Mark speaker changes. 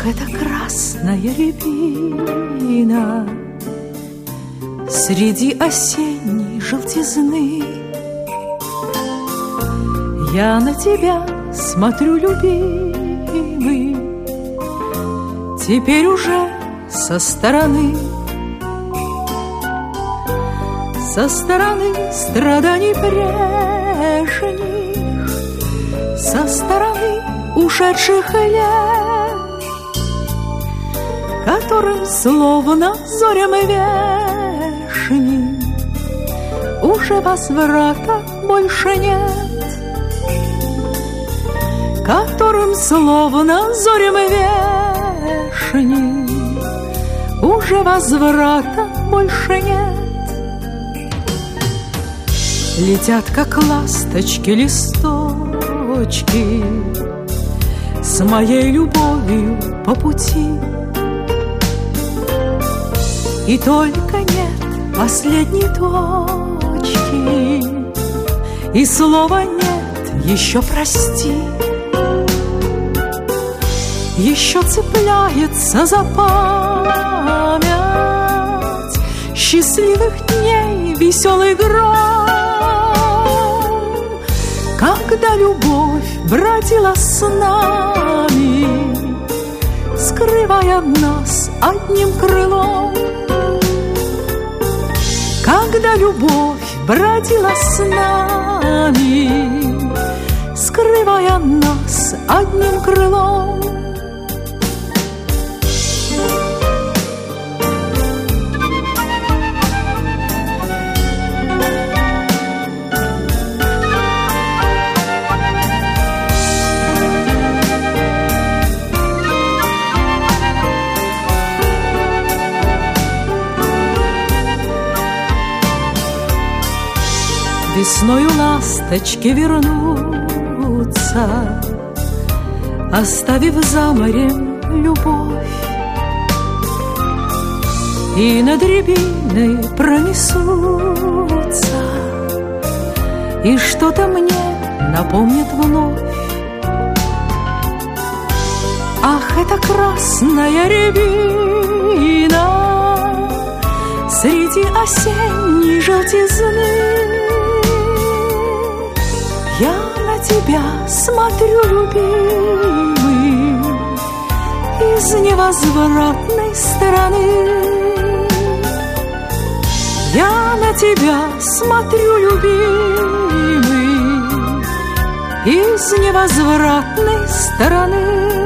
Speaker 1: это красная рябина среди осенней желтизны. Я на тебя смотрю, любимый, теперь уже со стороны страданий прежних, со стороны ушедших лет, которым словно зорям вешним уже возврата больше нет, которым словно зорям вешним уже возврата больше нет. Летят, как ласточки, листочки с моей любовью по пути, и только нет последней точки, и слова нет еще прости. Еще цепляется за память счастливых дней веселый гром, когда любовь бродила с нами, скрывая нас одним крылом. Когда любовь бродила с нами, скрывая нас одним крылом. Весною ласточки вернутся, оставив за морем любовь, и над рябиной пронесутся, и что-то мне напомнит вновь. Ах, это красная рябина среди осенней желтизны. Я на тебя смотрю, любимый, из невозвратной стороны. Я на тебя смотрю, любимый, из невозвратной стороны.